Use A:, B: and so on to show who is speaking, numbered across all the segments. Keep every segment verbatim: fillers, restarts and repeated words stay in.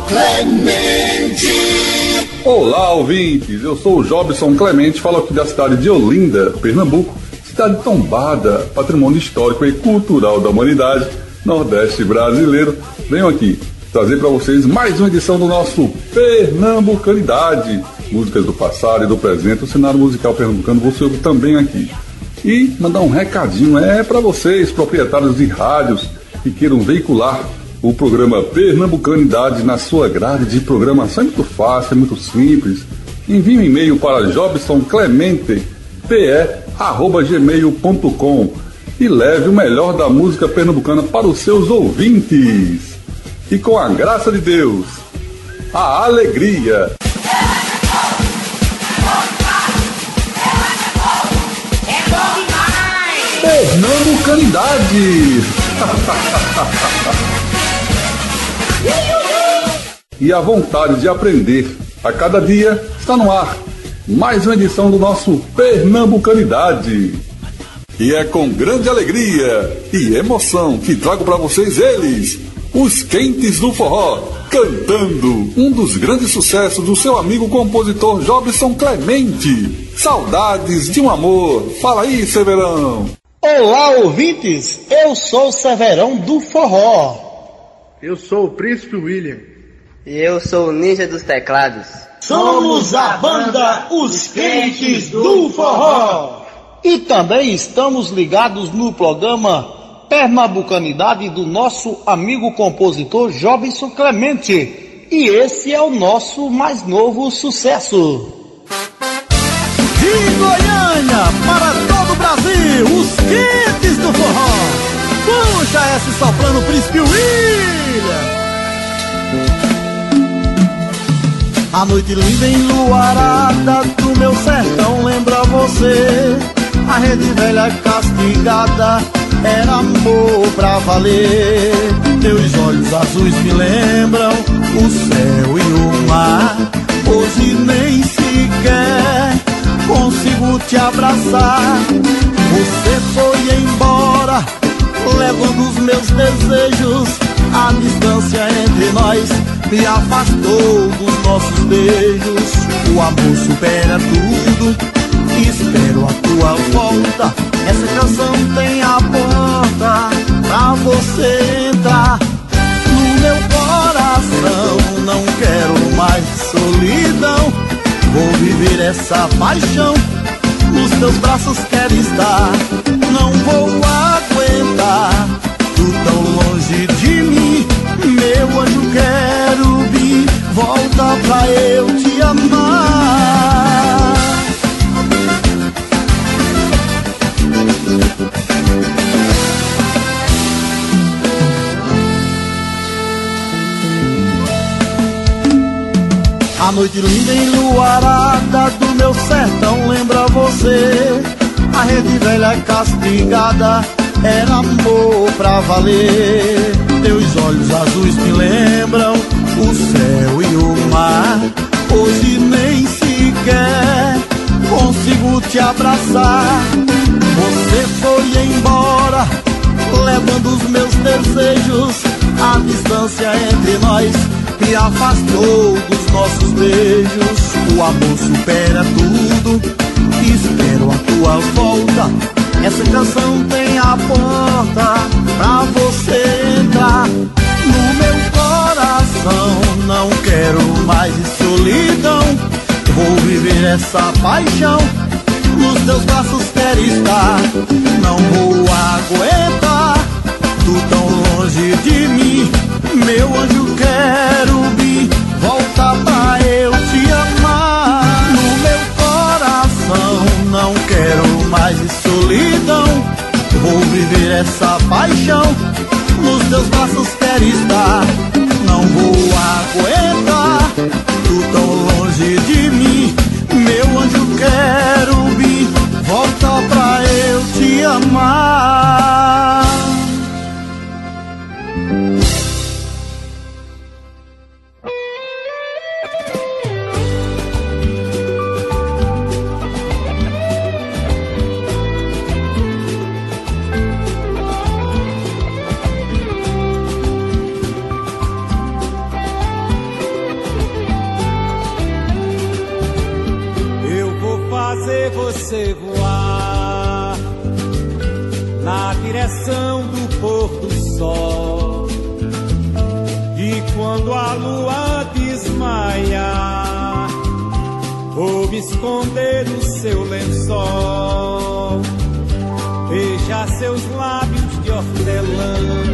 A: Clemente.
B: Olá, ouvintes, eu sou o Jobson Clemente, falo aqui da cidade de Olinda, Pernambuco, cidade tombada, patrimônio histórico e cultural da humanidade, Nordeste brasileiro. Venho aqui trazer para vocês mais uma edição do nosso Pernambucanidade, músicas do passado e do presente, o cenário musical pernambucano você ouve também aqui. E mandar um recadinho, é para vocês, proprietários de rádios que queiram veicular o programa Pernambucanidade na sua grade de programação. É muito fácil, é muito simples. Envie um e-mail para jobsonclemente pe arroba gmail ponto com e leve o melhor da música pernambucana para os seus ouvintes. E com a graça de Deus, a alegria. Pernambucanidade. E a vontade de aprender a cada dia está no ar. Mais uma edição do nosso Pernambucanidade. E é com grande alegria e emoção que trago para vocês eles, os Quentes do Forró, cantando um dos grandes sucessos do seu amigo compositor Jobson Clemente. Saudades de um amor. Fala aí, Severão.
C: Olá, ouvintes, eu sou o Severão do Forró.
D: Eu sou o Príncipe William.
E: E eu sou o Ninja dos Teclados.
C: Somos a banda Os Quentes do Forró. E também estamos ligados no programa Pernambucanidade do nosso amigo compositor Jobson Clemente. E esse é o nosso mais novo sucesso.
F: De Goiânia para todo o Brasil, os Quentes do Forró. Puxa esse soprano, Príncipe William. A noite linda enluarada do meu sertão lembra você. A rede velha castigada era amor pra valer. Teus olhos azuis me lembram o céu e o mar. Hoje nem sequer consigo te abraçar. Você foi embora, levando os meus desejos. A distância entre nós me afastou dos nossos beijos. O amor supera tudo, espero a tua volta. Essa canção tem a porta pra você entrar no meu coração. Não quero mais solidão, vou viver essa paixão. Nos teus braços quero estar, não vou aguentar tu tão longe de mim. Meu anjo querubim, volta pra eu te amar. A noite linda enluarada do meu sertão lembra você. A rede velha castigada era amor pra valer. Teus olhos azuis me lembram o céu e o mar. Hoje nem sequer consigo te abraçar. Você foi embora, levando os meus desejos. A distância entre nós me afastou dos nossos beijos. O amor supera tudo, espero a tua volta. Essa canção tem a porta pra você entrar no meu coração. Não quero mais solidão, vou viver essa paixão. Nos teus braços quero estar, não vou aguentar tu tão longe de mim. Meu anjo querubim, volta pra eu te amar. No meu coração não quero mais solidão, vou viver essa paixão. Nos teus braços quero estar, não vou aguentar tu tão longe de mim. Meu anjo querubim, volta pra eu te amar.
A: fazer você voar na direção do pôr do sol. E quando a lua desmaiar, vou me esconder no seu lençol. Veja seus lábios de hortelã,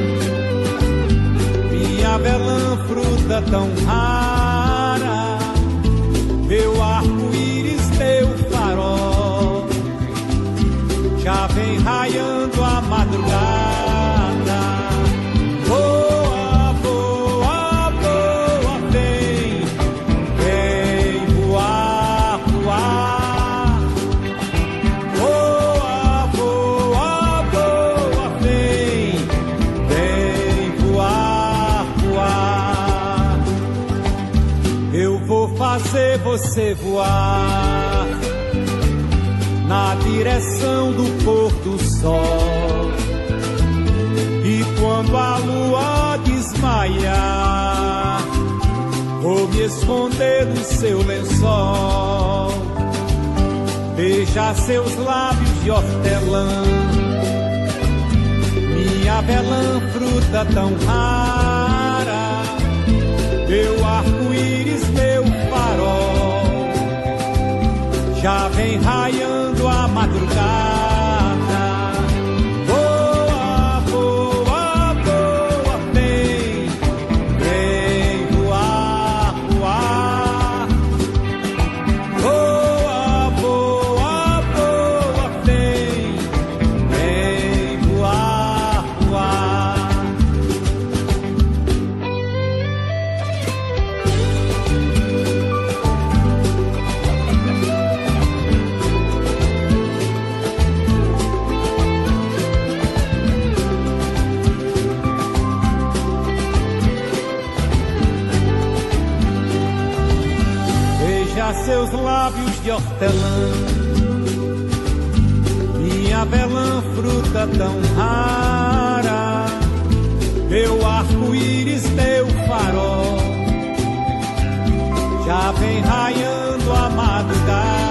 A: minha avelã, fruta tão rara, meu arco-íris, meu farol. Já vem raiando a madrugada. Voa, voa, voa, vem, vem voar, voar. Voa, voa, voa, vem, vem voar, voar. Eu vou fazer você voar na direção do pôr do sol. E quando a lua desmaiar, vou me esconder no seu lençol. Beija seus lábios de hortelã, minha avelã, fruta tão rara, meu arco-íris, meu farol. Já vem raiando a madrugada. Voa, voa, voa, vem, vem voar, voar. Voa, voa, voa, vem, vem voar, voar. Veja seus lábios de hortelã, minha avelã, fruta tão rara, meu arco-íris, meu farol. Já vem raiando a madrugada.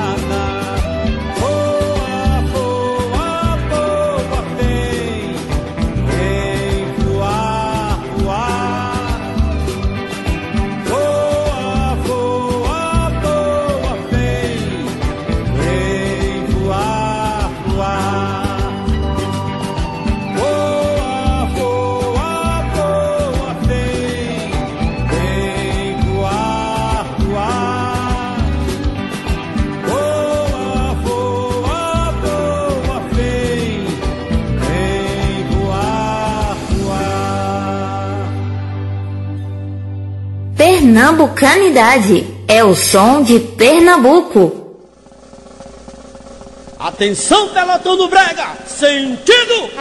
A: Voa, voa, voa, vem, vem voar, voar. Voa, voa, voa, vem, vem voar, voar. Voa, voa, voa, vem, vem voar, voar. Voa, voa, voa, vem, vem voar, voar.
G: Pernambucanidade é o som de Pernambuco.
H: Atenção, pelotão do brega, sentido!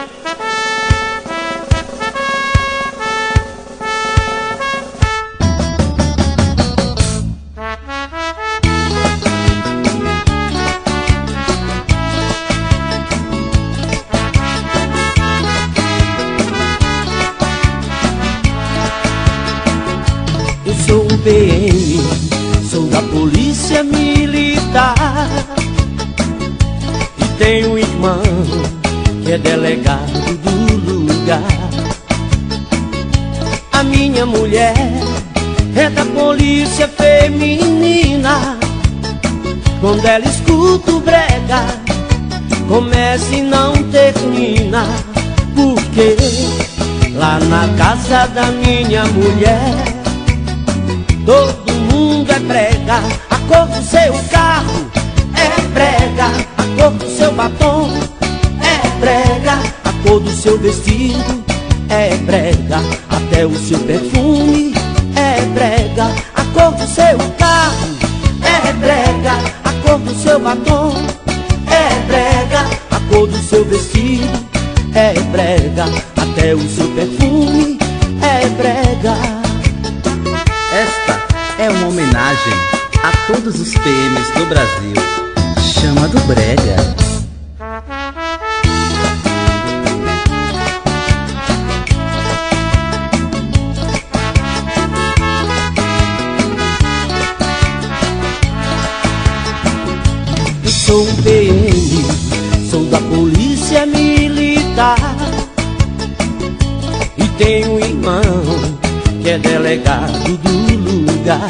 I: Eu sou um P M, sou da polícia militar. E tenho um irmão que é delegado do lugar. A minha mulher é da polícia feminina. Quando ela escuta o brega, começa e não termina. Porque lá na casa da minha mulher todo mundo é brega. A cor do seu carro é brega, a cor do seu batom é brega, a cor do seu vestido é brega, até o seu perfume é brega. A cor do seu carro é brega, a cor do seu batom é brega, a cor do seu vestido é brega, até o seu perfume é brega.
J: Esta é uma homenagem a todos os P Ms do Brasil. Chama do brega.
I: sou um P M, sou da polícia militar. E tenho um irmão que é delegado do lugar.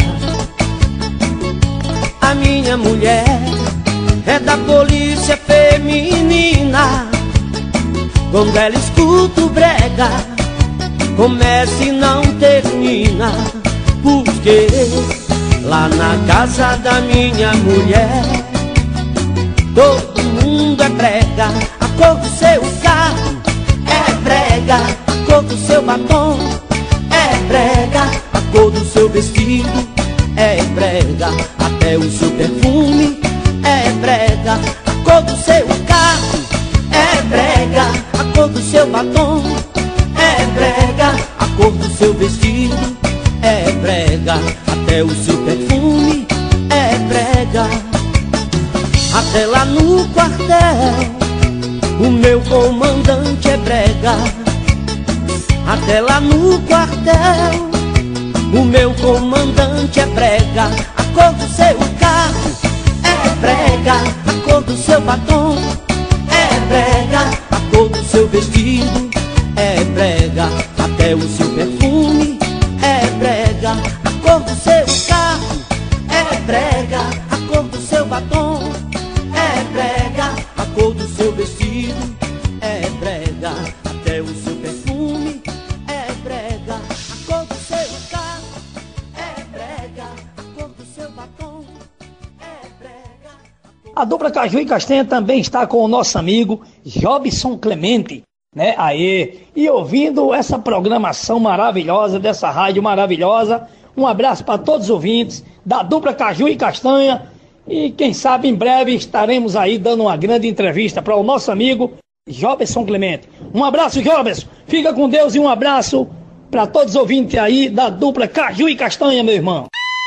I: A minha mulher é da polícia feminina. Quando ela escuta o brega, começa e não termina. Porque lá na casa da minha mulher todo mundo é brega. A cor do seu carro é brega, a cor do seu batom é brega, a cor do seu vestido é brega, até o seu perfume é brega. A cor do seu carro é brega, a cor do seu batom é brega, a cor do seu vestido é brega, até o seu perfume é brega. Até lá no quartel o meu comandante é brega. Até lá no quartel o meu comandante é brega. A cor do seu carro é brega, a cor do seu batom é brega, a cor do seu vestido é brega, até o seu perfume é brega. A cor do seu carro é brega, a cor do seu batom é brega, a cor do seu vestido é brega, até o seu perfume é brega. A cor do seu carro é brega, a cor do seu batom é brega.
K: A dupla Caju e Castanha também está com o nosso amigo Jobson Clemente, né? Aê! E ouvindo essa programação maravilhosa dessa rádio maravilhosa. Um abraço para todos os ouvintes da dupla Caju e Castanha. E quem sabe em breve estaremos aí dando uma grande entrevista para o nosso amigo Jobson Clemente. Um abraço, Jobson. Fica com Deus e um abraço para todos os ouvintes aí da dupla Caju e Castanha, meu irmão.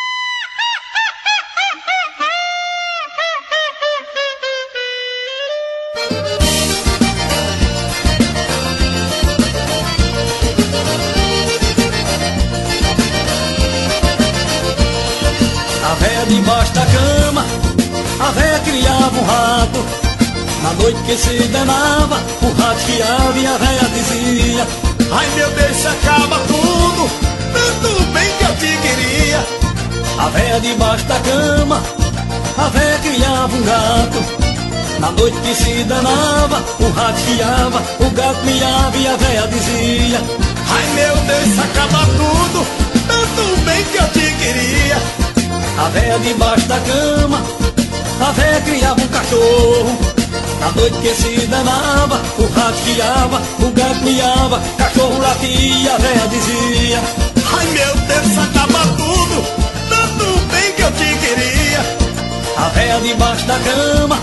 A: A véia debaixo da cama, a véia criava um rato. Na noite que se danava, o rato chiava e a véia dizia: ai meu Deus, se acaba tudo, tanto bem que eu te queria. A véia debaixo da cama, a véia criava um gato. Na noite que se danava, o rato chiava, o gato miava e a véia dizia: ai meu Deus, se acaba tudo, tanto bem que eu te queria. A véia debaixo da cama, a véia criava um cachorro. Na noite que se danava, o rato chiava, o gato miava, cachorro latia, a véia dizia: ai meu Deus, acaba tudo, tanto bem que eu te queria. A véia debaixo da cama,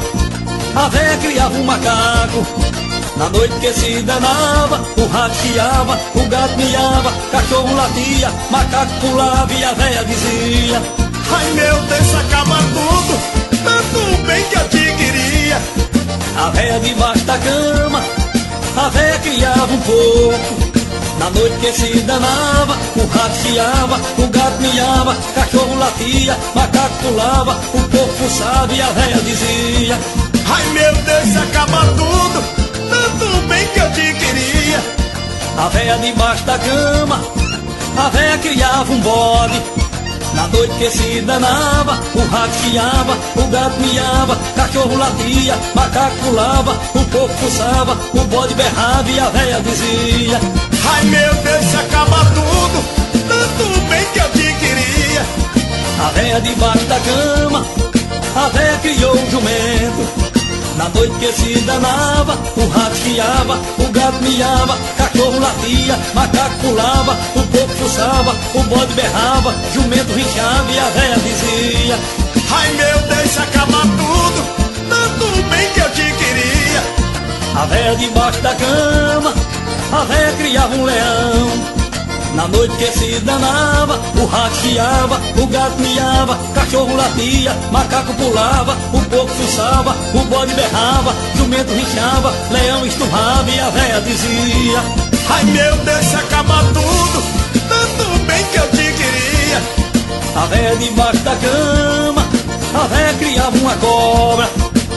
A: a véia criava um macaco. Na noite que se danava, o rato chiava, o gato miava, cachorro latia, macaco pulava e a véia dizia: ai meu Deus, acaba tudo, tanto bem que eu te queria. A véia debaixo da cama, a véia criava um porco. Na noite que se danava, o rato chiava, o gato miava, cachorro latia, macaco pulava, o porco fuçava e a véia dizia: ai meu Deus, acaba tudo, tanto bem que eu te queria. A véia debaixo da cama, a véia criava um bode. Na noite que se danava, o rato chiava, o gato miava, cachorro latia, macaco pulava, o porco fuçava, o bode berrava e a véia dizia: ai meu Deus, se acaba tudo, tanto bem que eu te queria. A véia debaixo da cama, a véia criou um jumento. Na noite que se danava, o rato chiava, o gato miava, cachorro latia, macaco pulava, o porco fuçava, o bode berrava, jumento rinchava e a véia dizia: ai meu Deus, se acaba tudo, tanto bem que eu te queria. A véia debaixo da cama, a véia criava um leão. Na noite que se danava, o rato chiava, o gato miava, cachorro latia, macaco pulava, o porco fuçava, o bode berrava, jumento rinchava, leão esturrava e a véia dizia: ai meu Deus, se acaba tudo, tanto bem que eu te queria. A véia debaixo da cama, a véia criava uma cobra.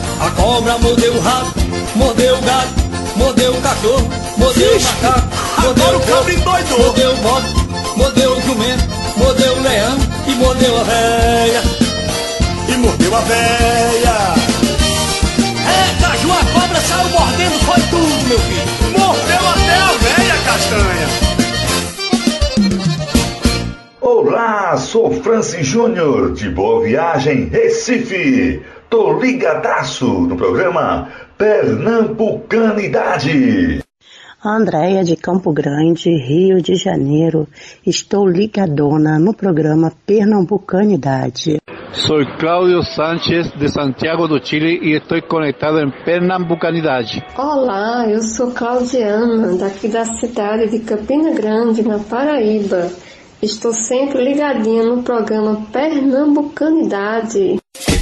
A: cobra, mordeu o rato, mordeu o gato, mordeu o cachorro, mordeu o macaco, mordeu o cabra endoidou, mordeu o bode, mordeu o jumento, mordeu o leão e mordeu a véia.
L: E mordeu a véia.
H: É, Caju, a cobra saiu mordendo, foi tudo, meu filho.
L: Mordeu até a véia, Castanha.
M: Olá, sou Francis Júnior, de Boa Viagem, Recife. Tô ligadaço no programa Pernambucanidade.
N: Andréia de Campo Grande, Rio de Janeiro. Estou ligadona no programa Pernambucanidade.
O: Soy Claudio Sánchez de Santiago do Chile e estou conectado em Pernambucanidade.
P: Olá, eu sou Claudiana, daqui da cidade de Campina Grande, na Paraíba. Estou sempre ligadinha no programa Pernambucanidade.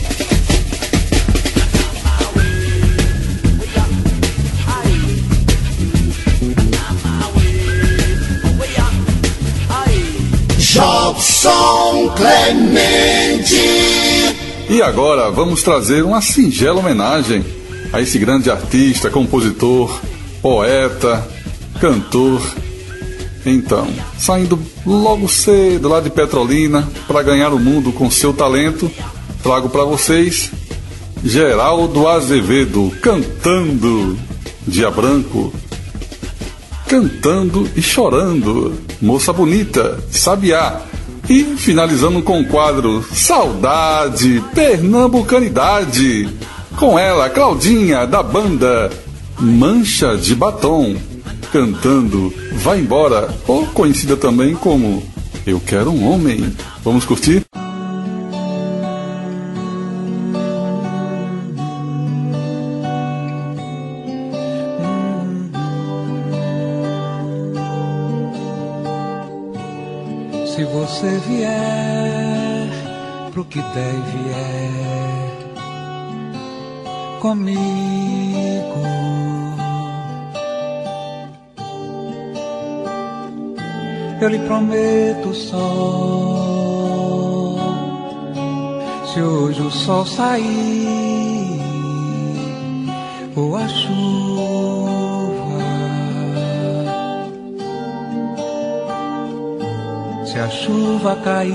A: Jobson Clemente.
B: E agora vamos trazer uma singela homenagem a esse grande artista, compositor, poeta, cantor. Então, saindo logo cedo lá de Petrolina para ganhar o mundo com seu talento, trago para vocês Geraldo Azevedo cantando Dia Branco. Cantando e chorando, Moça Bonita, Sabiá. E finalizando com o quadro Saudade, Pernambucanidade, com ela, Claudinha, da banda Mancha de Batom, cantando Vai Embora, ou conhecida também como Eu Quero um Homem. Vamos curtir?
Q: Se você vier pro que der e vier comigo, eu lhe prometo o sol. Se hoje o sol sair ou a chuva, se a chuva cair,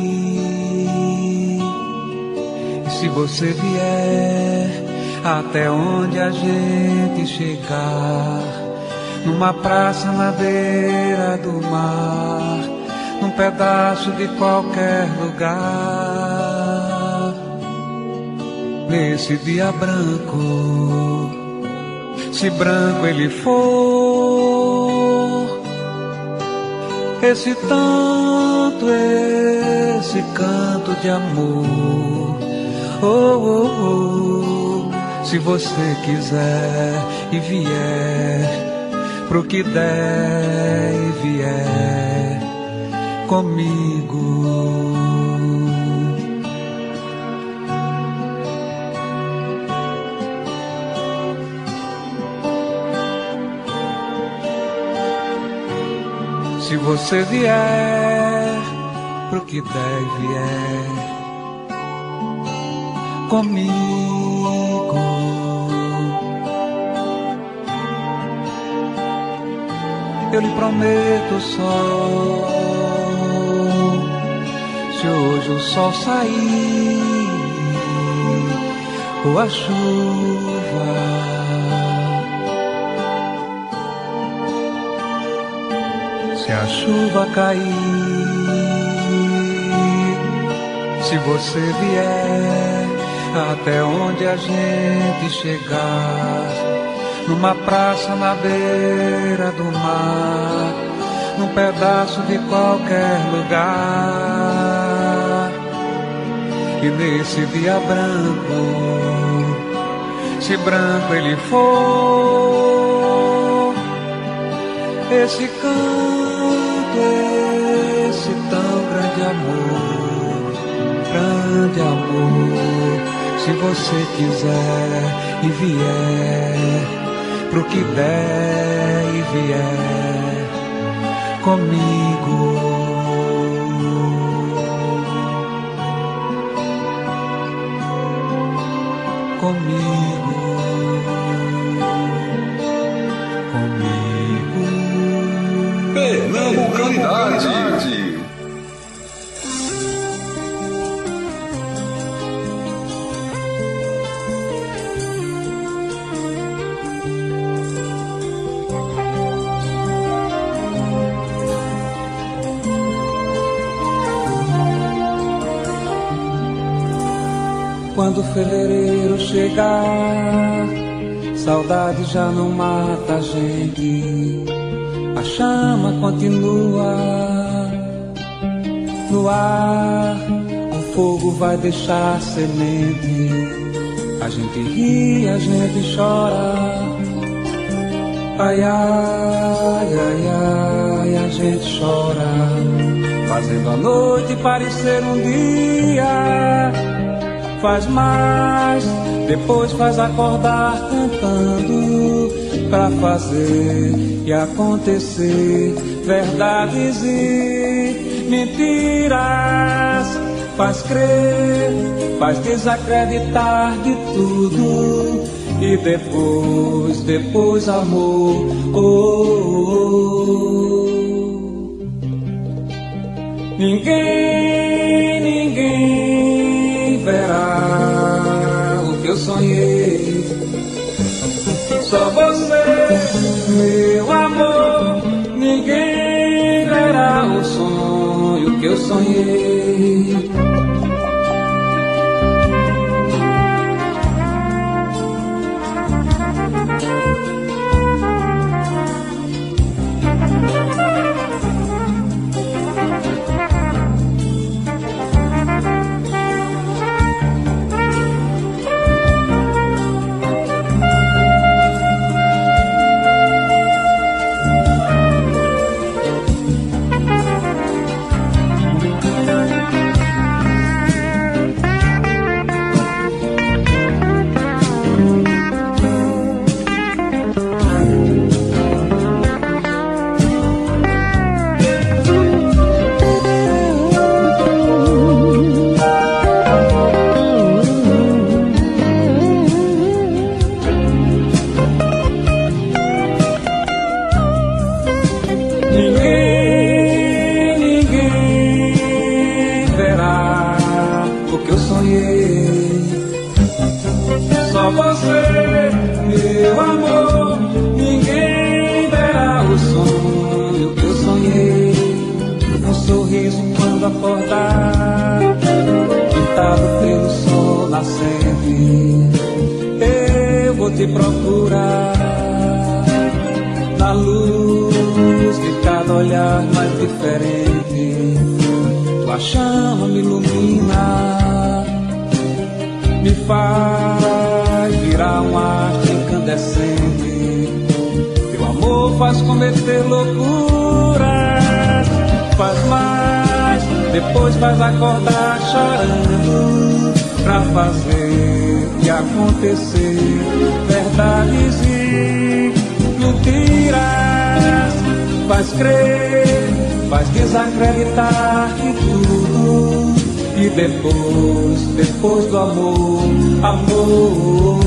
Q: e se você vier até onde a gente chegar, numa praça na beira do mar, num pedaço de qualquer lugar, nesse dia branco, se branco ele for, esse tanto, esse canto de amor, oh, oh, oh, se você quiser e vier pro que der e vier comigo. Se você vier pro que der e vier comigo, eu lhe prometo o sol. Se hoje o sol sair ou a chuva, se a chuva cair, se você vier até onde a gente chegar, numa praça na beira do mar, num pedaço de qualquer lugar, e nesse dia branco, se branco ele for, esse canto, esse tão grande amor, grande amor, se você quiser e vier pro que der e vier comigo. comigo, comigo.
B: Pernambucanidade.
Q: Quando fevereiro chegar, saudade já não mata a gente. A chama continua no ar, o fogo vai deixar semente. A gente ri, a gente chora. Ai, ai, ai, ai, a gente chora, fazendo a noite parecer um dia. Faz mais, depois faz acordar cantando, pra fazer e acontecer verdades e mentiras. Faz crer, faz desacreditar de tudo, e depois, depois amor. Oh, oh, oh. Ninguém, ninguém verá o que eu sonhei. Só você, meu amor. Ninguém verá o sonho que eu sonhei. Desacreditar de tudo, e depois, depois do amor, amor.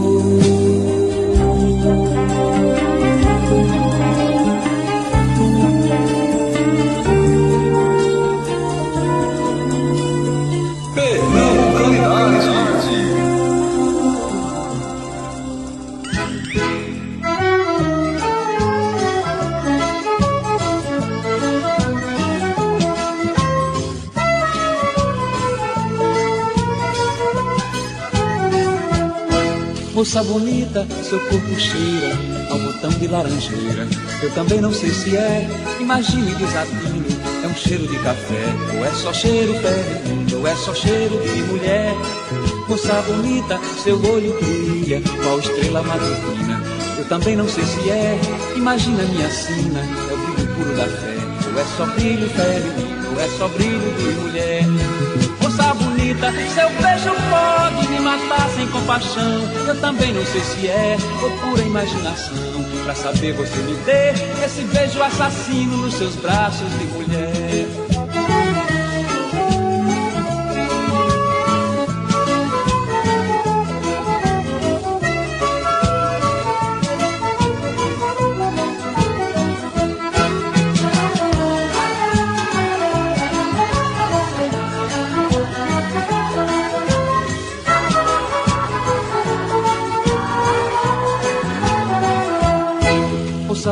Q: Moça bonita, seu corpo cheira ao botão de laranjeira. Eu também não sei se é, imagine desatino. É um cheiro de café, ou é só cheiro feminino, ou é só cheiro de mulher. Moça bonita, seu olho brilha qual estrela matutina. Eu também não sei se é, imagina minha sina. É o brilho puro da fé, ou é só brilho feminino, ou é só brilho de mulher. Moça bonita, seu beijo pode me matar sem compaixão. Eu também não sei se é ou pura imaginação. Pra saber você me dê esse beijo assassino nos seus braços de mulher.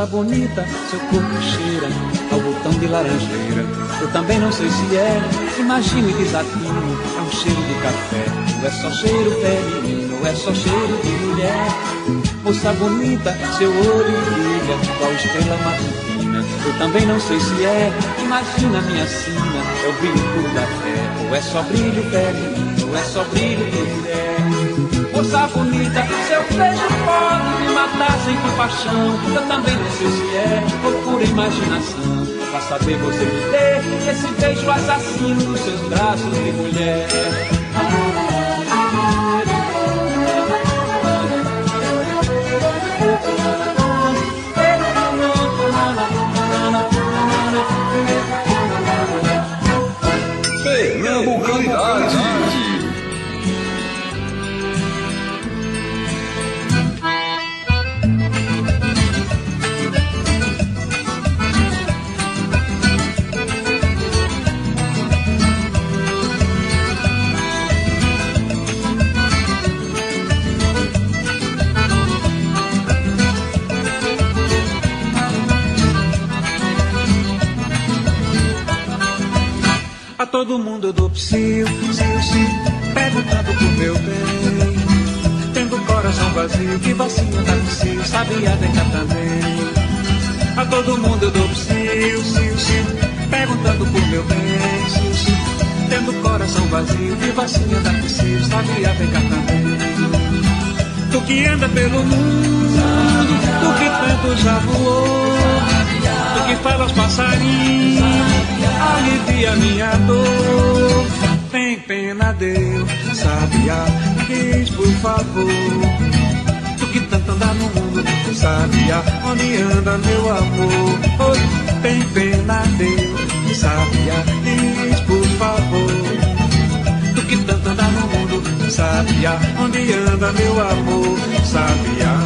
Q: bonita, seu corpo cheira ao botão de laranjeira. Eu também não sei se é, imagino e desatino, é um cheiro de café, ou é só cheiro feminino, ou é só cheiro de mulher. Moça bonita, seu olho brilha, qual estrela matutina. Eu também não sei se é, imagina minha sina, é o brilho puro da fé, ou é só brilho feminino, ou é só brilho de mulher. Moça bonita, seu beijo pode me matar sem compaixão. Eu também não sei se é, ou pura imaginação. Pra saber você me dê esse beijo assassino dos seus braços de mulher.
B: Pernambucanidade.
Q: A todo mundo eu dou psiu, psiu, psiu, perguntando pro meu bem. Tendo coração vazio, que vacina da psiu, sabia vem cá também. A todo mundo eu dou psiu, psiu, psiu, perguntando pro meu bem. Psiu, psiu, tendo coração vazio, que vacina da psiu, sabia vem cá também. Tu que anda pelo mundo, tu que tanto já voou, tu que fala aos passarinhos, alivia minha dor. Tem pena, Deus, sabiá, diz por favor. Tu que tanto anda no mundo, sabiá, onde anda meu amor. Oi, tem pena, Deus, sabiá, diz por favor. Tu que tanto anda no mundo, sabiá, onde anda meu amor, sabiá.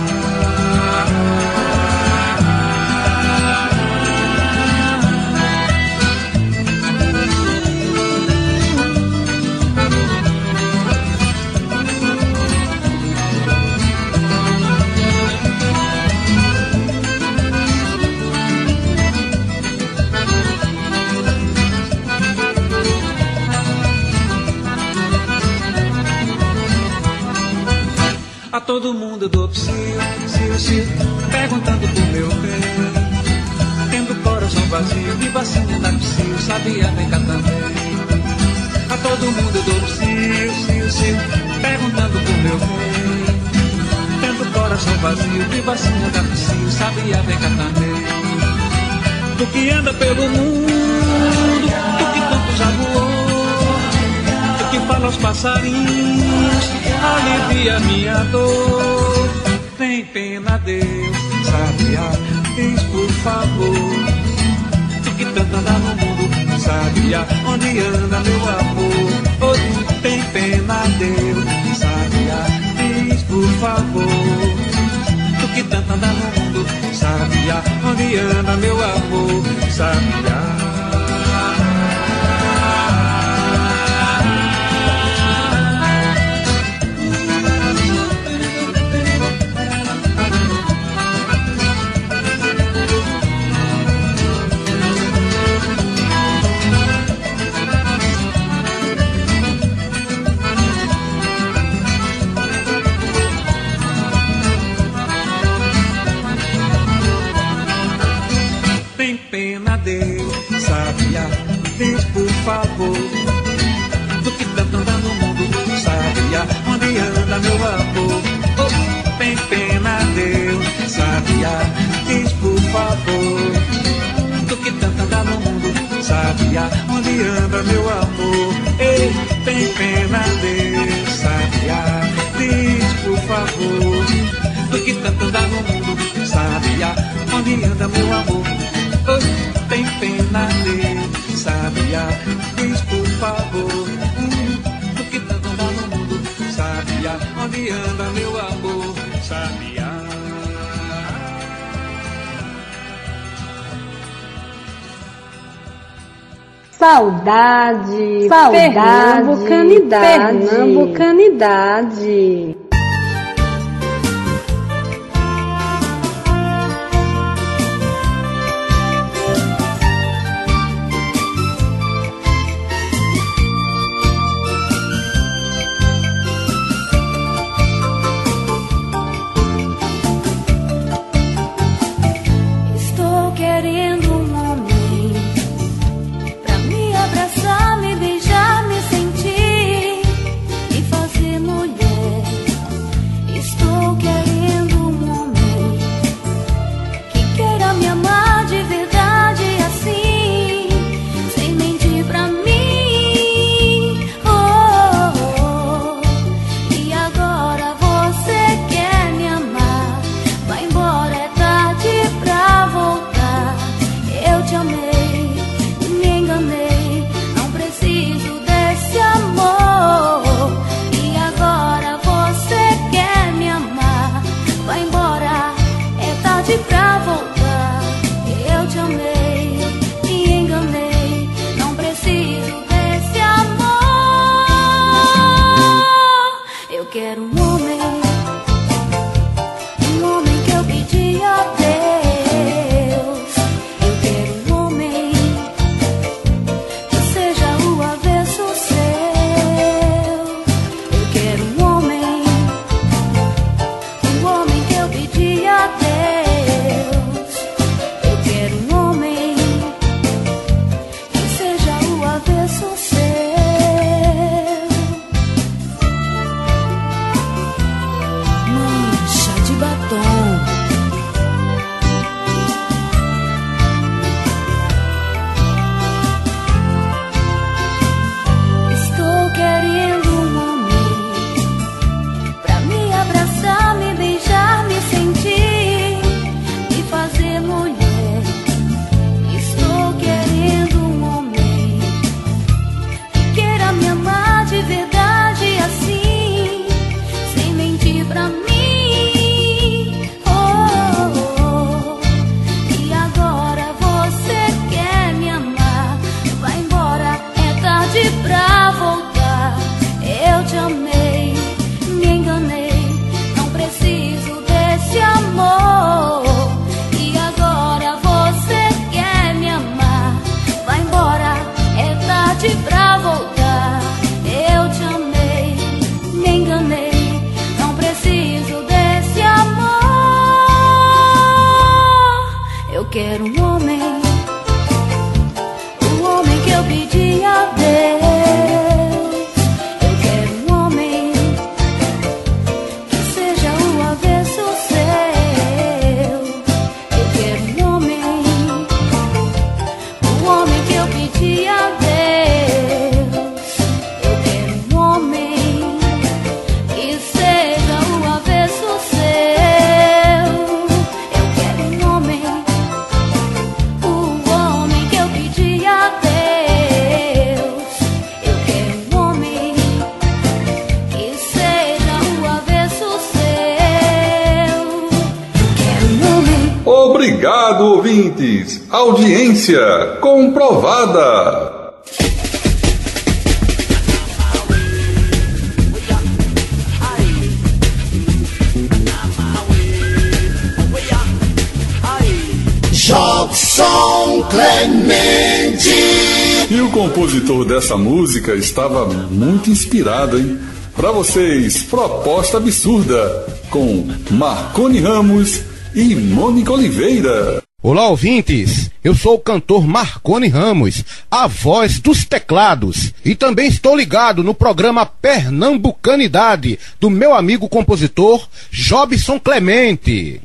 Q: A todo mundo eu dou psiu, psiu, psiu, perguntando pro meu bem. Tendo coração vazio, que vacina da psiu, sabia vem cá também. A todo mundo eu dou psiu, psiu, psiu, perguntando pro meu bem. Tendo coração vazio, que vacina da psiu, sabia vem cá também. Tu que anda pelo mundo, tu que tanto já voou, que fala aos passarinhos, alivia minha dor. Tem pena, Deus, sabiá, diz por favor. Tu que tanto anda no mundo, sabiá, onde anda meu amor. Oh, tem pena, Deus, sabiá, diz por favor. Tu que tanto anda no mundo, sabiá, onde anda meu amor, sabiá. Diz por favor, tu que tanto anda no mundo, sabia onde anda meu amor. Oh, tem pena, Deus, sabia, diz por favor. Tu que tanto anda no mundo, sabia onde anda meu amor. Ei, tem pena, Deus, sabia, diz por favor. Tu que tanto anda no mundo, sabia onde anda meu amor. Oh, tem pena, Deus, sabiá, diz por favor. Tu que tanto anda no mundo, sabiá, onde anda meu amor, sabiá.
R: Saudade, saudade, pernambucanidade, pernambucanidade.
S: fazer mulher. Estou querendo um homem que queira me amar de verdade assim, sem mentir pra mim. Oh, oh, oh. E agora você quer me amar? Vai embora, é tarde pra voltar. Eu te amei, me enganei, não preciso desse amor. E agora você quer me amar? Vai embora, é tarde pra voltar. Eu te amei, me enganei, não preciso desse amor. Eu quero um homem, um homem que eu pedi a Deus. Eu quero um homem que seja o avesso seu. Eu quero um homem, um homem que eu pedi a Deus. Eu quero um homem que seja o avesso seu. Mancha de batom. Estou querendo um homem pra me abraçar, me beijar, me sentir, me fazer mulher. Estou querendo um homem que queira me amar de verdade assim, sem mentir pra mim. Oh, oh, oh. E agora você quer me amar? Vai embora, é tarde pra voltar. Eu te amei, me enganei, não preciso desse amor. E agora você quer me amar? Vai embora, é tarde pra voltar. Eu te amei, me enganei, não preciso desse amor. Eu quero um homem, o homem que eu pedi a Deus. Eu quero um homem que seja o avesso seu. Eu quero um homem, o homem que eu pedi a Deus. Eu quero um homem que seja o avesso seu. Eu quero um homem, o homem que eu pedi a Deus. Eu quero um homem que seja o avesso seu. Eu quero um homem.
B: Obrigado, ouvintes. Audiência comprovada.
A: Jobson Clemente.
B: E o compositor dessa música estava muito inspirado, hein? Pra vocês, Proposta Absurda, com Marconi Ramos e Mônica Oliveira.
T: Olá, ouvintes! Eu sou o cantor Marconi Ramos, a voz dos teclados, e também estou ligado no programa Pernambucanidade, do meu amigo compositor Jobson Clemente.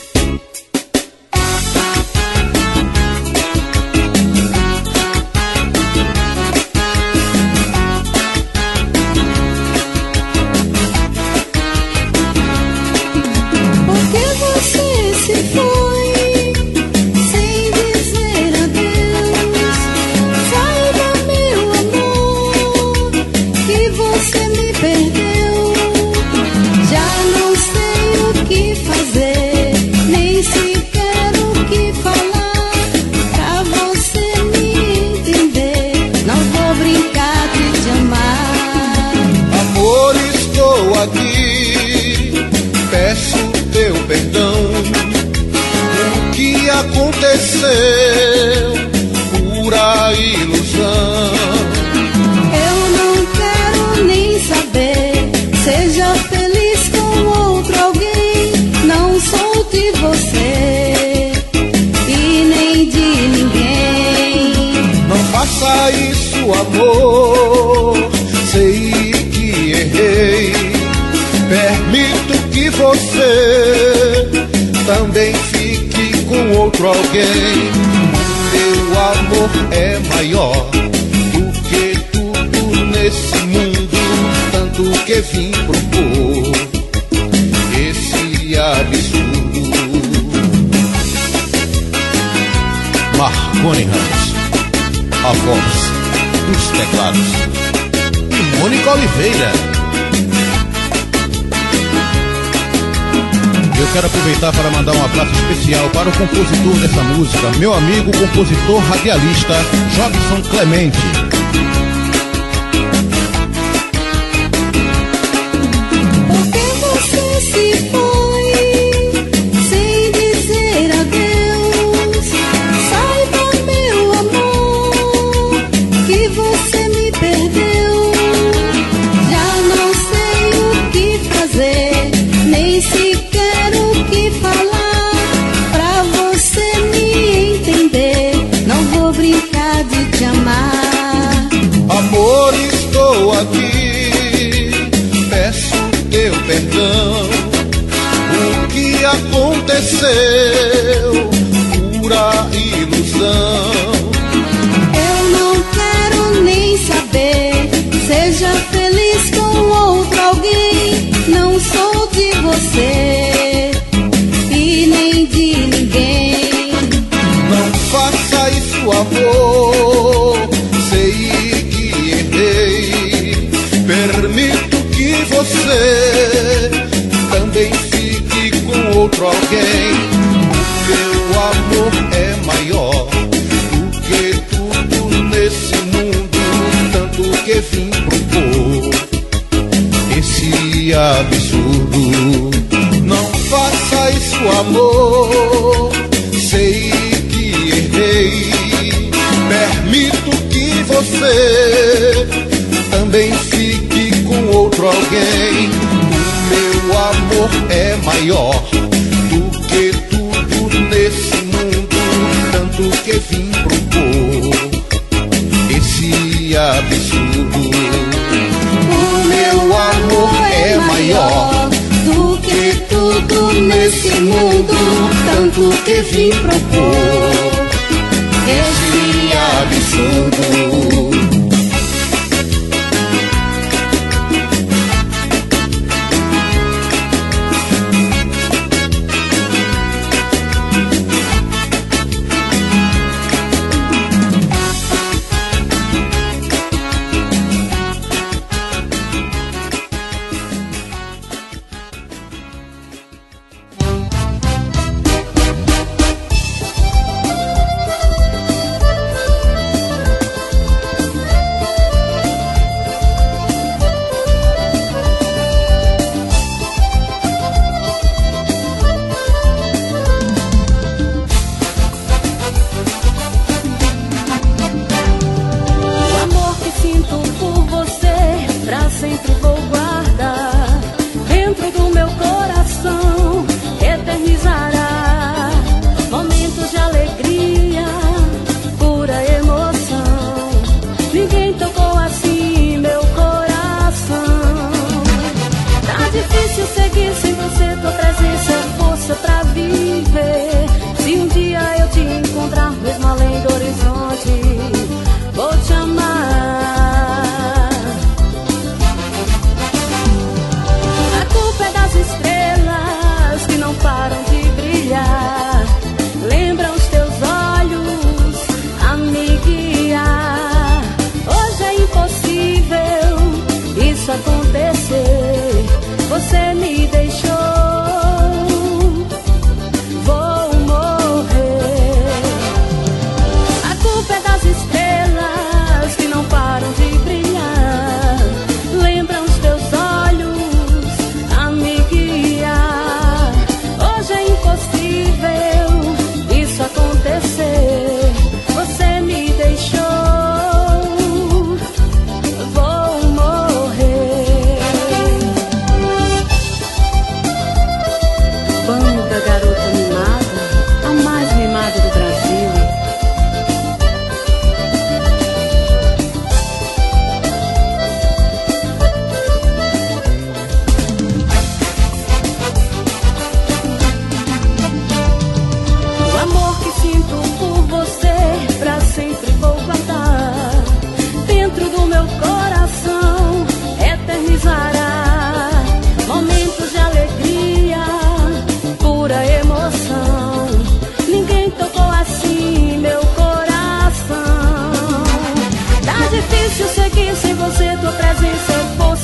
S: Por que você se foi sem dizer adeus? Saiba, meu amor, que você me perdeu. Já não sei o que fazer, nem sequer o que falar, pra você me entender. Não vou brincar de te amar.
F: Amor, estou aqui, peço teu perdão. O que aconteceu, pura ilusão.
S: Eu não quero nem saber, seja feliz com outro alguém. Não sou de você e nem de ninguém.
F: Não faça isso, amor, sei que errei.
T: outro alguém. Meu amor é maior do que tudo nesse mundo, tanto que vim propor esse absurdo. Marconi Ramos, a voz dos teclados, e Mônica Oliveira. Eu quero aproveitar para mandar um abraço especial para o compositor dessa música, meu amigo compositor radialista Jobson Clemente.
S: Se foi sem dizer adeus, saiba, meu amor, que você me perdeu. Já não sei o que fazer, nem sequer o que falar, pra você me entender. Não vou brincar de te amar.
T: Amor, estou aqui, peço teu perdão. O que aconteceu, pura ilusão.
S: Eu não quero nem saber, seja feliz com outro alguém. Não sou de você e nem de ninguém.
T: Não faça isso, amor, sei que errei. Permito que você também fique com outro alguém. O meu amor é maior do que tudo nesse mundo, tanto que vim propor esse absurdo. Não faça isso, amor, sei que errei. Permito que você também fique com outro alguém. O meu amor é maior do que tudo nesse mundo, tanto que vim propor esse absurdo.
S: O meu amor é maior do que tudo nesse mundo, tanto que vim propor esse absurdo.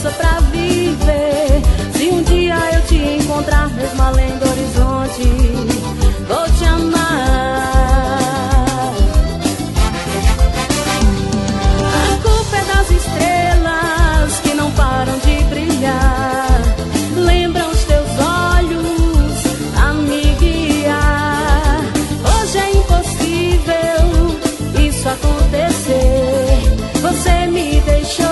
S: força pra viver. Se um dia eu te encontrar mesmo além do horizonte, vou te amar. A culpa é das estrelas que não param de brilhar. Lembram os teus olhos a me guiar. Hoje é impossível isso acontecer. Você me deixou,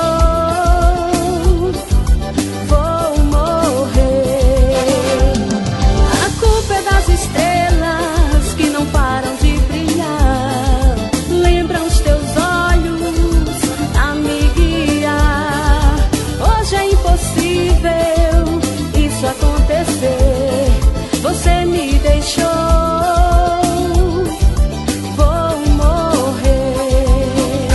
S: vou morrer. A culpa é das estrelas que não param de brilhar. Lembram os teus olhos a me guiar. Hoje é impossível isso acontecer. Você me deixou, vou morrer.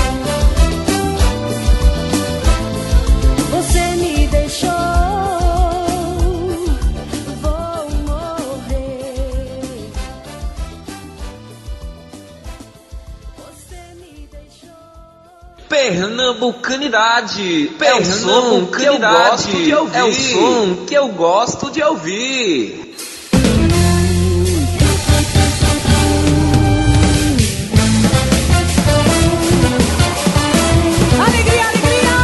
S: Você me deixou, vou morrer. Você me deixou.
U: Pernambucanidade, é o som que eu gosto de ouvir. É o som que eu gosto de ouvir.
S: Alegria, alegria!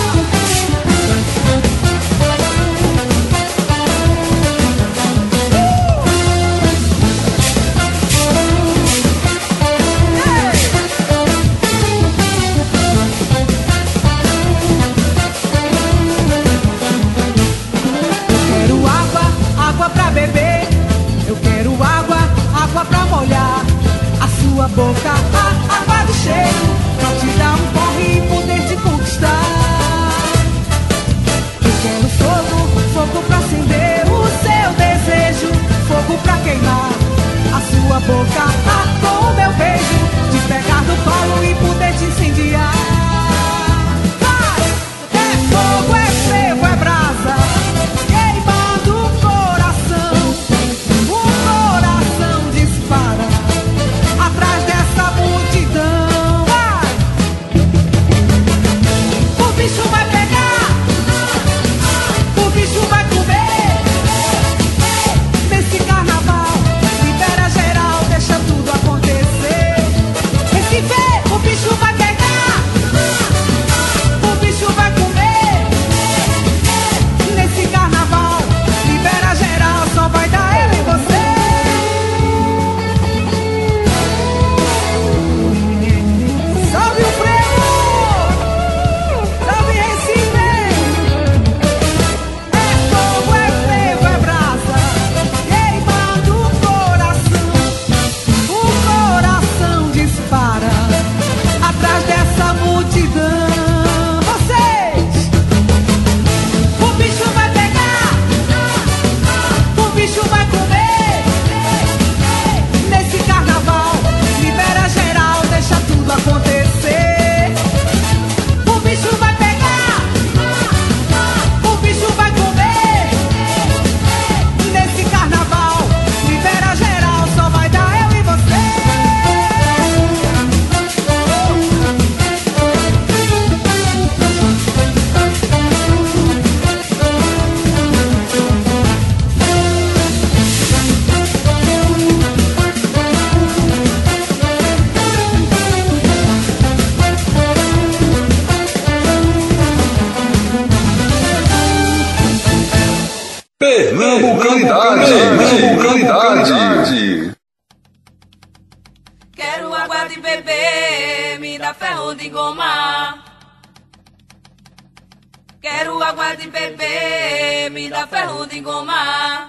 V: Quero água, água pra beber. Eu quero água, água pra molhar a sua boca, a água do cheiro, pra te dar um porre e poder te conquistar. Eu quero fogo, fogo pra acender o seu desejo, fogo pra queimar a sua boca, ah, com o meu beijo, te pegar no colo e poder te incendiar. Vai! É fogo, é fervo, é brasa, queimando o coração. O coração dispara atrás dessa multidão. Vai! O bicho vai pegar, o bicho vai comer. Nesse carnaval, libera geral, deixa tudo acontecer. Esse vê, o bicho vai pegar, o bicho vai comer. Nesse carnaval, libera geral, só vai dar eu e você. Salve o frevo, salve Recife. É fogo, é frevo, é brasa, queimando o coração. O coração dispara atrás dessa multidão. Vocês, o bicho vai pegar, o bicho vai comer. Nesse carnaval, libera geral, deixa tudo acontecer. O bicho vai pegar, o bicho vai comer. Nesse carnaval, libera geral, só vai dar eu e você.
B: Pernambucanidade, Pernambucanidade.
S: Quero água de beber, me dá ferro de goma. Quero água de beber, me dá ferro de goma.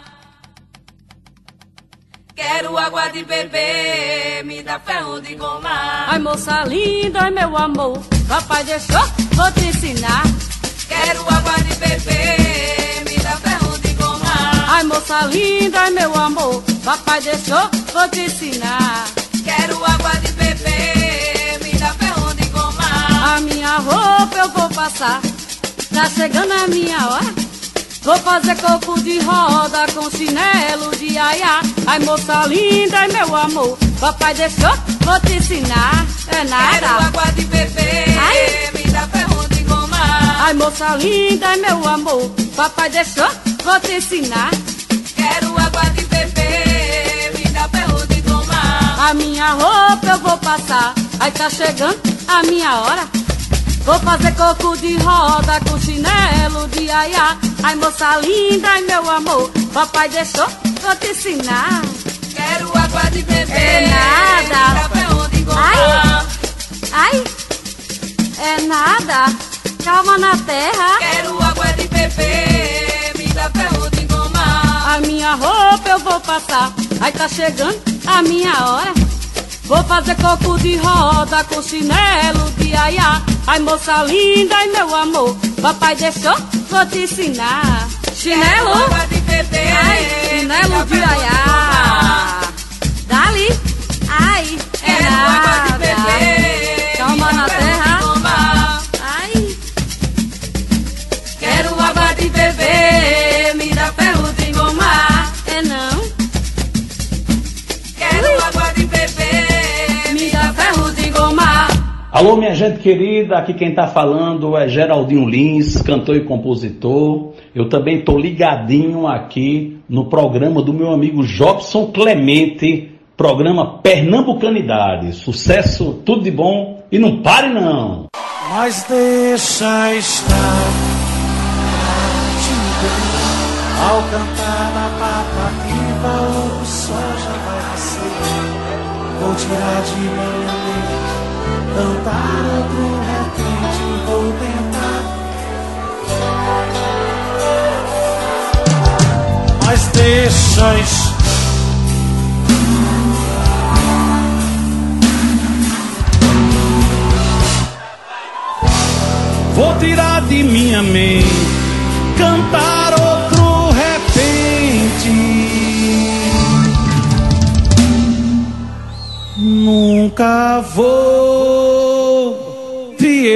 S: Quero água de beber, me dá ferro de goma. Ai moça linda, ai meu amor, papai deixou, vou te ensinar. Quero água de beber, me dá ferro de goma. Ai moça linda, ai meu amor, papai deixou, vou te ensinar. Quero água de beber, me dá ferro de goma. A minha roupa eu vou passar, tá chegando a minha hora. Vou fazer coco de roda com chinelo de aiá. Ai moça linda, ai meu amor, papai deixou, vou te ensinar. É nada. Quero água de beber, ai, me dá ferro de goma.
D: Ai, moça linda, é meu amor, papai deixou, vou te ensinar.
U: Quero água de beber, me dá ferro de tomar.
D: A minha roupa eu vou passar, aí tá chegando a minha hora. Vou fazer coco de roda com chinelo de aiá. Ai, moça linda, ai, meu amor, papai deixou, vou te ensinar.
U: Quero água de beber,
D: é nada.
U: Me dá ferro de tomar.
D: Ai, ai, é nada. Calma na terra.
U: Quero água de beber, me dá ferro de engomar.
D: A minha roupa eu vou passar, aí tá chegando a minha hora. Vou fazer coco de roda com chinelo de aiá. Ai, moça linda, ai, meu amor, papai deixou, vou te ensinar. Chinelo,
U: água de beber,
D: ai, chinelo de aiá. Dali, ai, é
U: Quero
D: nada.
U: água de beber,
D: calma na terra.
U: Quero água de beber, me dá ferro de engomar.
D: É não?
U: Quero Ui. água de beber, me dá ferro de engomar.
C: Alô, minha gente querida, aqui quem tá falando é Geraldinho Lins, cantor e compositor. Eu também tô ligadinho aqui no programa do meu amigo Jobson Clemente, programa Pernambucanidade. Sucesso, tudo de bom e não pare não.
F: Mas deixa estar. Ao cantar na patativa, o sol já vai nascer. Vou tirar de minha mente, cantar outro repente, vou tentar. Mas deixa estar. Vou tirar de minha mente, cantar outro repente. Nunca vou te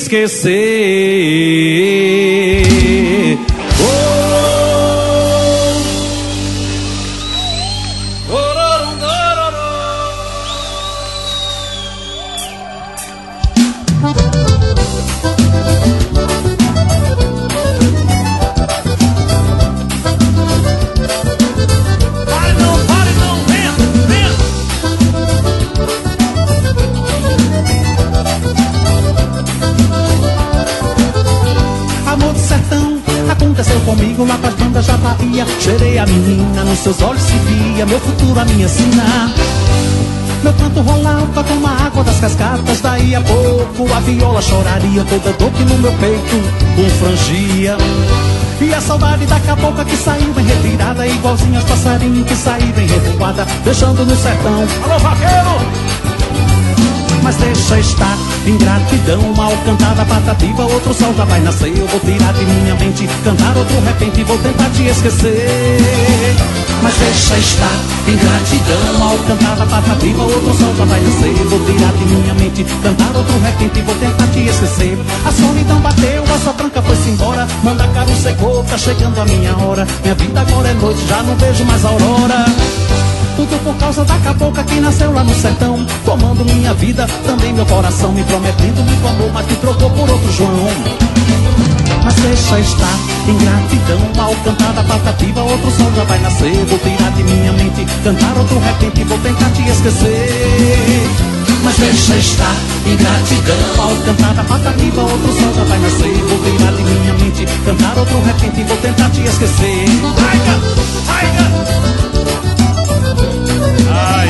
F: esquecer. Oh. Aconteceu comigo lá pras bandas da Bahia. Cheirei a menina, nos seus olhos se via meu futuro a me ensinar. Meu canto rolava como a água das cascatas. Daí a pouco a viola choraria, toda dor que no meu peito um frangia. E a saudade da cabocla que saiu bem retirada, igualzinho aos passarinhos que saíram em revoada, deixando no sertão. Alô, vaqueiro! Mas deixa estar, ingratidão, mal cantada patativa, outro sol já vai nascer. Eu vou tirar de minha mente, cantar outro repente, vou tentar te esquecer. Mas deixa estar, ingratidão, mal cantada patativa, outro sol já vai nascer. Eu vou tirar de minha mente, cantar outro repente, vou tentar te esquecer. A solidão bateu, a sua branca foi-se embora, Mandacaru secou, tá chegando a minha hora. Minha vida agora é noite, já não vejo mais a aurora. Tudo por causa da cabocla que nasceu lá no sertão, tomando minha vida, também meu coração, me prometendo muito amor, mas me trocou por outro João. Mas deixa estar, ingratidão, mal cantada patativa, outro sol já vai nascer. Vou tirar de minha mente, cantar outro repente, vou tentar te esquecer. Mas deixa estar, ingratidão, mal cantada patativa, outro sol já vai nascer. Vou tirar de minha mente, cantar outro repente, vou tentar te esquecer. Aiga, aiga. Ai.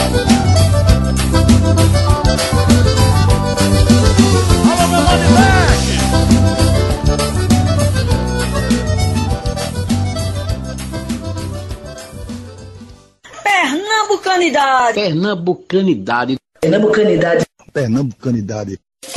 F: Alô, meu Moneyback!
H: Pernambucanidade!
C: Pernambucanidade!
H: Pernambucanidade!
E: Pernambucanidade!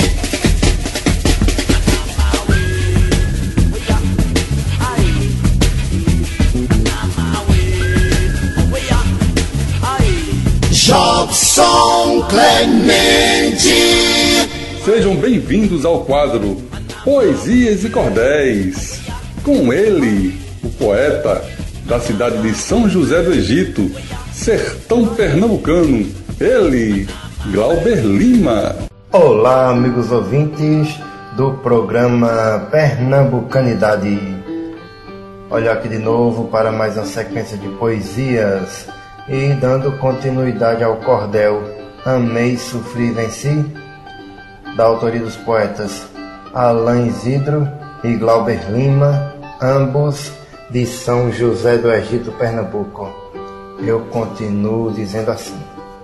A: Jobson Clemente.
B: Sejam bem-vindos ao quadro Poesias e Cordéis. Com ele, o poeta da cidade de São José do Egito, sertão pernambucano, ele, Glauber Lima.
W: Olá, amigos ouvintes
E: do programa Pernambucanidade. Olha aqui de novo para mais uma sequência de poesias e dando continuidade ao cordel Amei, Sofri, Venci, da autoria dos poetas Alain Isidro e Glauber Lima, ambos de São José do Egito, Pernambuco. Eu continuo dizendo assim: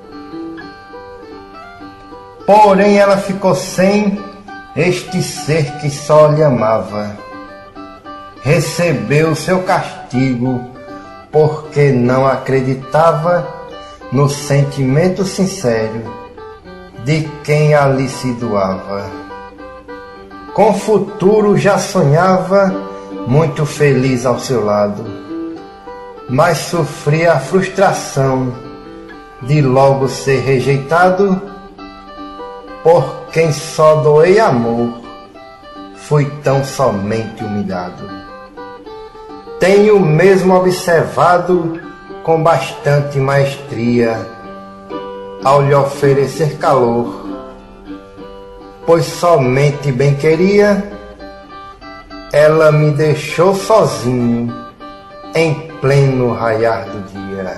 E: porém ela ficou sem este ser que só lhe amava. Recebeu seu castigo porque não acreditava no sentimento sincero de quem ali se doava. Com o futuro já sonhava, muito feliz ao seu lado, mas sofria a frustração de logo ser rejeitado. Por quem só doei amor, fui tão somente humilhado. Tenho mesmo observado com bastante maestria, ao lhe oferecer calor, pois somente bem queria, ela me deixou sozinho em pleno raiar do dia.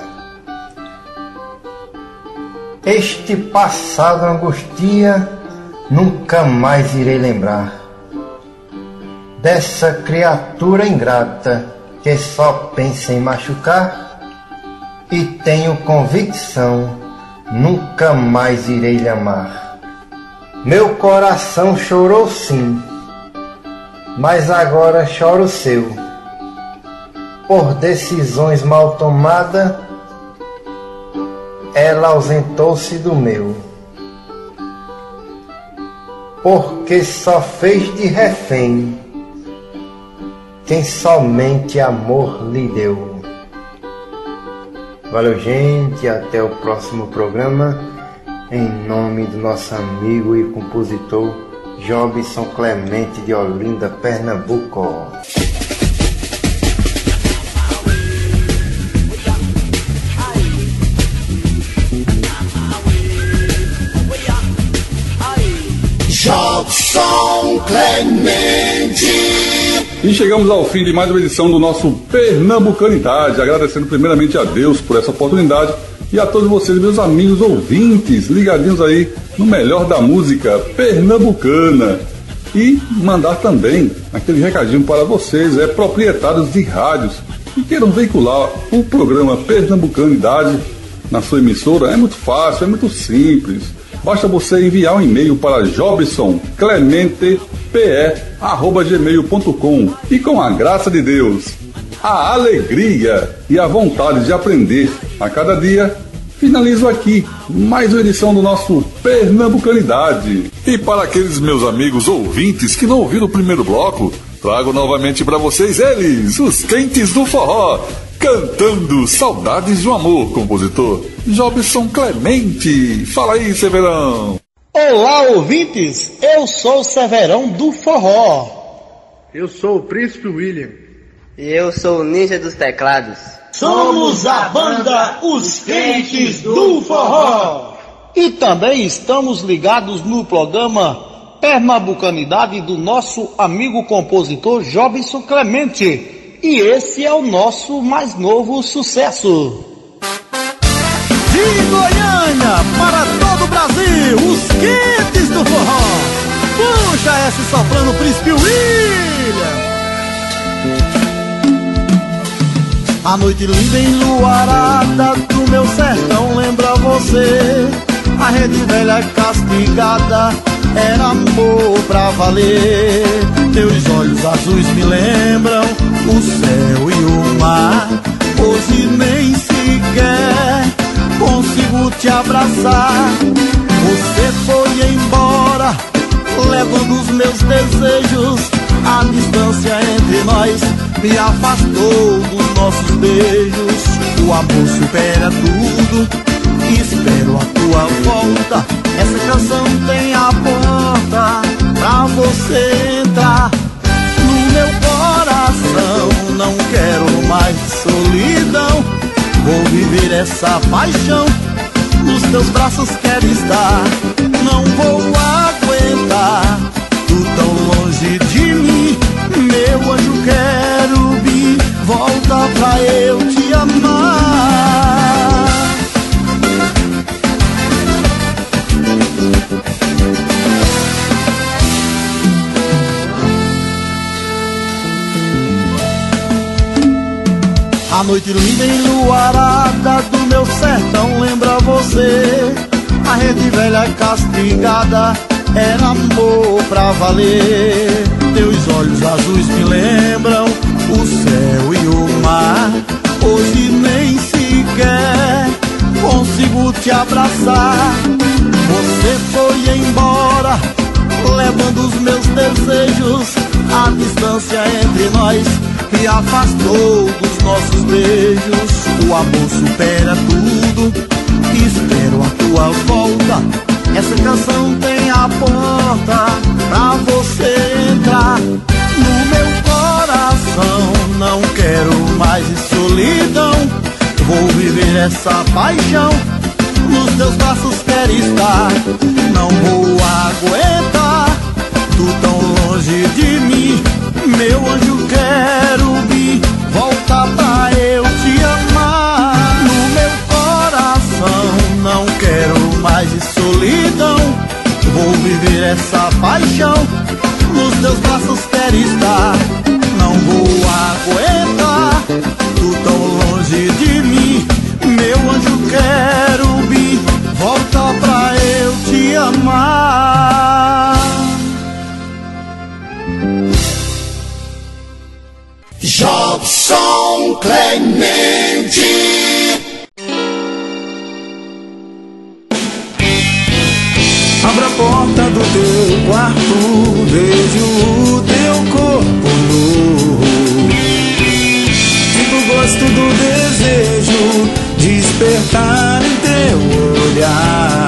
E: Este passado angustia, nunca mais irei lembrar dessa criatura ingrata que só pensa em machucar, e tenho convicção, nunca mais irei lhe amar. Meu coração chorou sim, mas agora chora o seu, por decisões mal tomadas, ela ausentou-se do meu, porque só fez de refém quem somente amor lhe deu. Valeu, gente, até o próximo programa, em nome do nosso amigo e compositor Jobson Clemente de Olinda, Pernambuco.
B: Jobson Clemente. E chegamos ao fim de mais uma edição do nosso Pernambucanidade, agradecendo primeiramente a Deus por essa oportunidade e a todos vocês, meus amigos ouvintes, ligadinhos aí no melhor da música pernambucana. E mandar também aquele recadinho para vocês, é, proprietários de rádios que queiram veicular o programa Pernambucanidade na sua emissora. É muito fácil, é muito simples. Basta você enviar um e-mail para jobson clemente p e arroba gmail ponto com e, com a graça de Deus, a alegria e a vontade de aprender a cada dia, finalizo aqui mais uma edição do nosso Pernambucanidade. E para aqueles meus amigos ouvintes que não ouviram o primeiro bloco, trago novamente para vocês eles, os Quentes do Forró, cantando Saudades de um Amor, compositor Jobson Clemente. Fala aí, Severão.
C: Olá, ouvintes, eu sou o Severão do Forró.
G: Eu sou o Príncipe William.
W: E eu sou o Ninja dos Teclados.
C: Somos a banda Os Quentes do Forró. E também estamos ligados no programa Pernambucanidade do nosso amigo compositor Jobson Clemente. E esse é o nosso mais novo sucesso.
F: De Goiânia para todo o Brasil, os Quentes do Forró. Puxa esse soprano, Príncipe William. A noite linda enluarada do meu sertão lembra você. A rede velha castigada era amor pra valer. Teus olhos azuis me lembram o céu e o mar. Hoje nem sequer consigo te abraçar. Você foi embora, levando os meus desejos. A distância entre nós me afastou dos nossos beijos. O amor supera tudo, espero a tua volta. Essa canção tem a porta pra você entrar no meu coração. Não quero mais solidão, vou viver essa paixão. Nos teus braços quero estar, não vou aguentar. Tu tão A noite linda enluarada do meu sertão lembra você. A rede velha castigada era amor pra valer. Teus olhos azuis me lembram o céu e o mar. Hoje nem sequer consigo te abraçar. Você foi embora, levando os meus desejos. A distância entre nós me afastou dos nossos beijos. O amor supera tudo, espero a tua volta. Essa canção tem a porta pra você entrar no meu coração. Não quero mais solidão, vou viver essa paixão. Nos teus braços quero estar, não vou aguentar tu tão longe de mim. Meu anjo querubim, volta pra eu te amar. No meu coração não quero mais solidão, vou viver essa paixão. Nos teus braços quero estar, não vou aguentar tu tão longe de mim. Meu anjo querubim, volta pra eu te amar.
A: Jobson Clemente.
F: Abra a porta do teu quarto, vejo o teu corpo nu. Sinto o gosto do desejo despertar em teu olhar.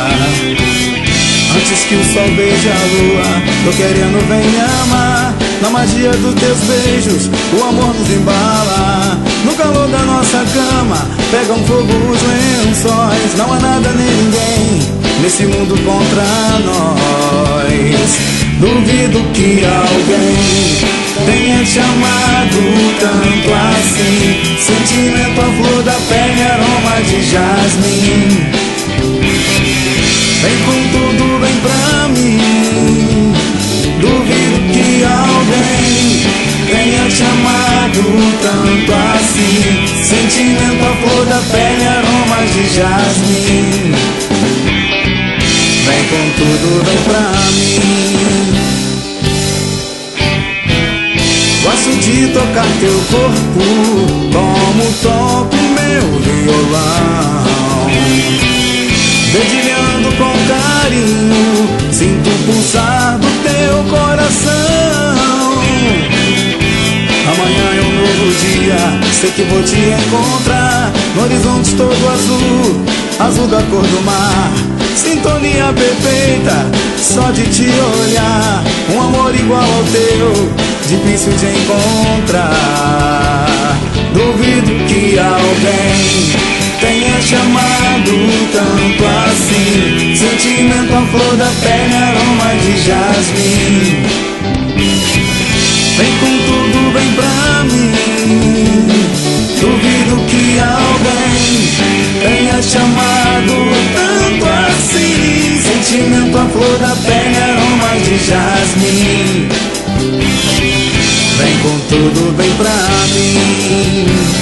F: Antes que o sol beije a lua, tô querendo vem me amar. Na magia dos teus beijos, o amor nos embala. No calor da nossa cama, pegam fogo os lençóis. Não há nada nem ninguém nesse mundo contra nós. Duvido que alguém tenha te amado tanto assim. Sentimento à flor da pele, aroma de jasmim. Vem com tudo, vem pra mim. Duvido que alguém tenha te amado tanto assim. Sentimento à flor da pele, aroma de jasmim. Vem com tudo, vem pra mim. Gosto de tocar teu corpo como toco meu violão. Dedilhando com carinho, sinto pulsar do teu coração. Amanhã é um novo dia, sei que vou te encontrar. No horizonte todo azul, azul da cor do mar. Sintonia perfeita, só de te olhar. Um amor igual ao teu, difícil de encontrar. Duvido que alguém tenha te amado tanto assim. Sentimento à flor da pele, aroma de jasmim. Vem com tudo, vem pra mim. Duvido que alguém tenha te amado tanto assim. Sentimento à flor da pele, aroma de jasmim. Vem com tudo, vem pra mim.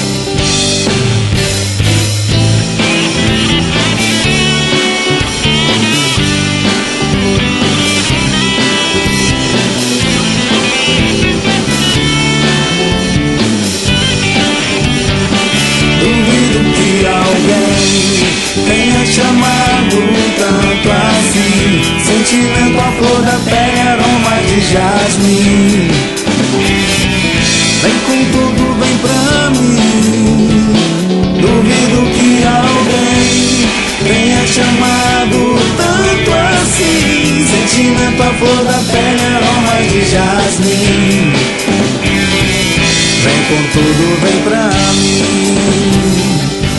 F: Tenha te amado tanto assim. Sentimento à flor da pele, aroma de jasmim. Vem com tudo, vem pra mim. Duvido que alguém tenha te amado tanto assim. Sentimento à flor da pele, aroma de jasmim. Vem com tudo, vem pra mim.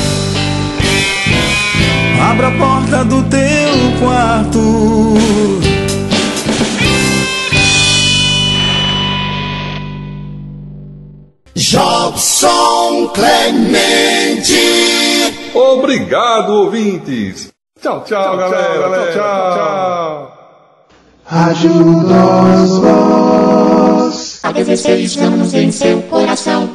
F: Abra a porta do teu quarto.
A: Jobson Clemente.
B: Obrigado, ouvintes. Tchau, tchau, tchau, galera. Tchau, tchau, tchau.
A: Ajuda-os, a dezesseis anos em seu coração.